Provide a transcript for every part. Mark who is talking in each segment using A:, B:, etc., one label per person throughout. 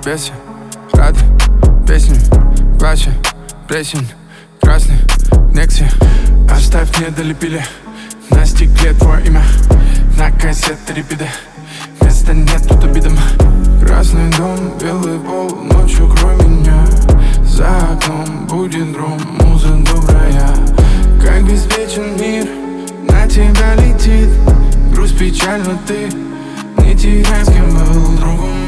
A: весе, рады песни, плача, плесень, красный Некси. Оставь, не долепили на стекле твое имя, на кассеты репиды, места нет тут обидам. Красный дом, белый пол, ночью крой меня. За окном будет гром, муза добрая. Как беспечен мир, на тебя летит грусть, печаль, но ты не теряй, с кем был другом.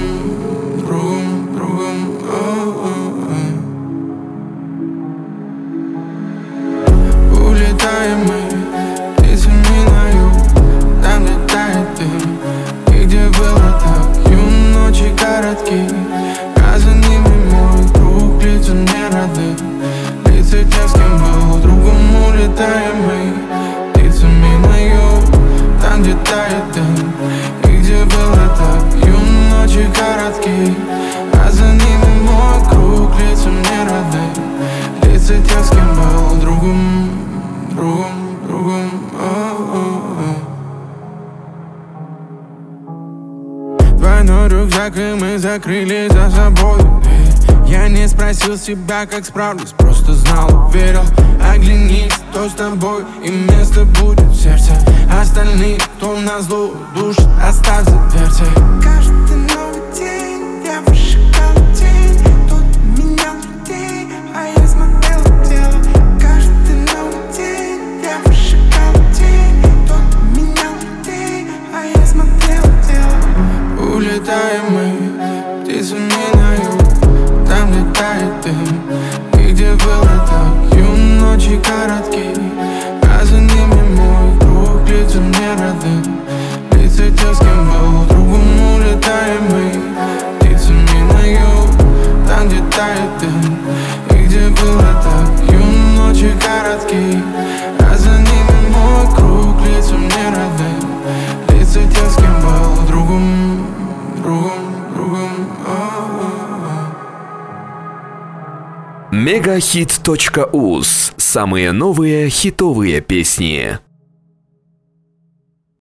A: Улетаем мы птицами на юг, там летает дым. И где было так, ночи короткие, а за ними мой круг, лица мне роды, лица тех, с кем был другом. Улетаем мы птицами на юг, там где тает дым. И где было так, ночи короткие, а за ними мой круг, лица мне роды, лица тех, с кем был другом. Двойной рюкзак, и мы закрыли за собой дверь. Я не спросил себя, как справлюсь, просто знал, верил. Оглянись, кто с тобой, и место будет в сердце. Остальные, кто назло душит, оставь за дверцей.
B: Каждый новый день я выжигал тень. Тут менял людей, а я смотрел в тело. Каждый новый день я выжигал тень. Тут менял людей, а я смотрел в тело.
A: Улетаем мы птицами на юг, там летает дым. И где было так, ночи короткие, а за ними мой круг, лица мне роды, лица тех, с кем был другом. Улетаем мы птицами на юг, там где тает дым. И где было так, ночи короткие, а за ними мой круг, лица мне роды, лица тех, с кем был другом.
C: Мегахит.уз. Самые новые хитовые песни.